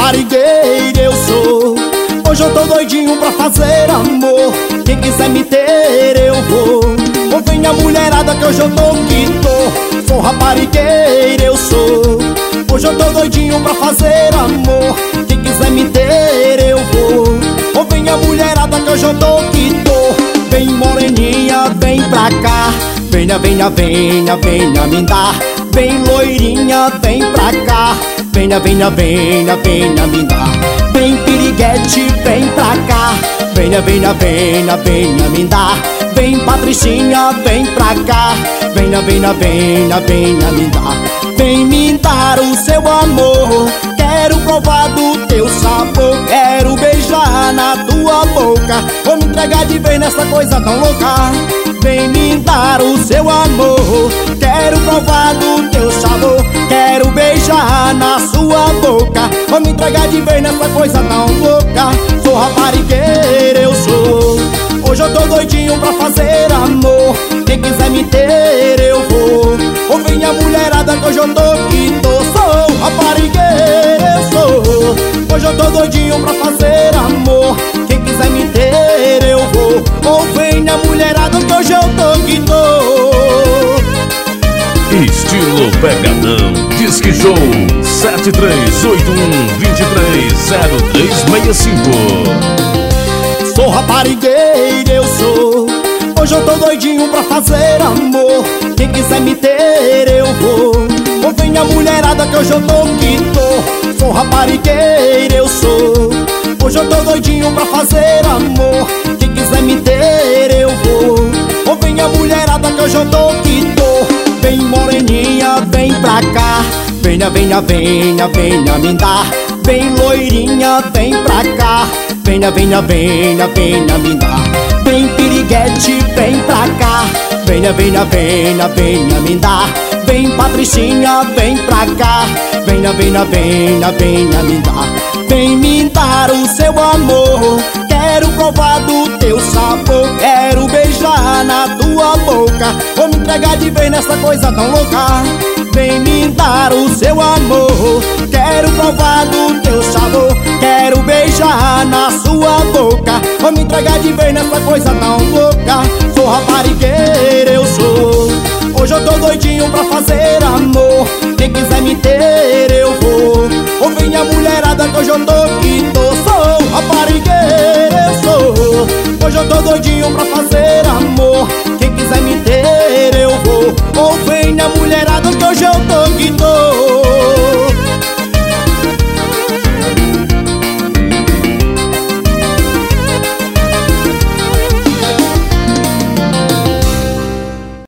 raparigueira eu sou. Hoje eu tô doidinho pra fazer amor. Quem quiser me ter eu vou. Ou vem a mulherada que hoje eu tô que tô. Sou raparigueira eu sou. Hoje eu tô doidinho pra fazer amor. Quem quiser me ter eu vou. Ou vem a mulherada que hoje eu tô que tô. Vem moreninha, vem pra cá. Venha, venha, venha, venha me dar. Vem loirinha, vem pra cá. Venha, venha, venha, venha me dar. Vem piriguete, vem pra cá. Venha, venha, venha, venha me dar. Vem patricinha, vem pra cá. Venha, venha, venha, venha me dar. Vem me dar o seu amor. Quero provar do teu sabor. Quero beijar na tua boca. Vou me entregar de vez nessa coisa tão louca. Vem me dar o seu amor. Quero provar do teu sabor. Quero beijar na sua boca. Vou me entregar de vez nessa coisa tão louca. Sou raparigueira eu sou. Hoje eu tô doidinho pra fazer amor. Quem quiser me ter eu vou. Ou vem a mulherada que hoje eu tô que tô. Sou raparigueira eu sou. Hoje eu tô doidinho pra fazer amor. Quem quiser me ter eu vou. Ou vem a mulherada que hoje eu tô que tô. Estilo Pegadão, Disque Show 7381-230365. Sou raparigueira eu sou. Hoje eu tô doidinho pra fazer amor. Quem quiser me ter eu vou. Ou vem a mulherada que hoje eu tô que tô. Sou raparigueira eu sou. Hoje eu tô doidinho pra fazer amor. Quem quiser me ter eu vou. Ou vem a mulherada que hoje eu tô que tô. Vem moreninha, vem pra cá. Venha, venha, venha, venha me dar. Vem loirinha, vem pra cá. Venha, venha, venha, venha me dar. Vem piriguete, vem pra cá. Venha, venha, venha, venha me dar. Vem patricinha, vem pra cá. Venha, venha, venha, venha me dar. Vem me dar o seu amor. Quero provar do teu sabor. Quero beijar na tua boca. Vou me entregar de vez nessa coisa tão louca. Vem me dar o seu amor. Quero provar do teu sabor. Quero beijar na sua boca. Vou me entregar de vez nessa coisa tão louca. Sou raparigueira eu sou. Hoje eu tô doidinho pra fazer amor. Quem quiser me ter eu vou. Ou vem a mulherada que hoje eu tô que tô. Sou raparigueira eu sou. Hoje eu tô doidinho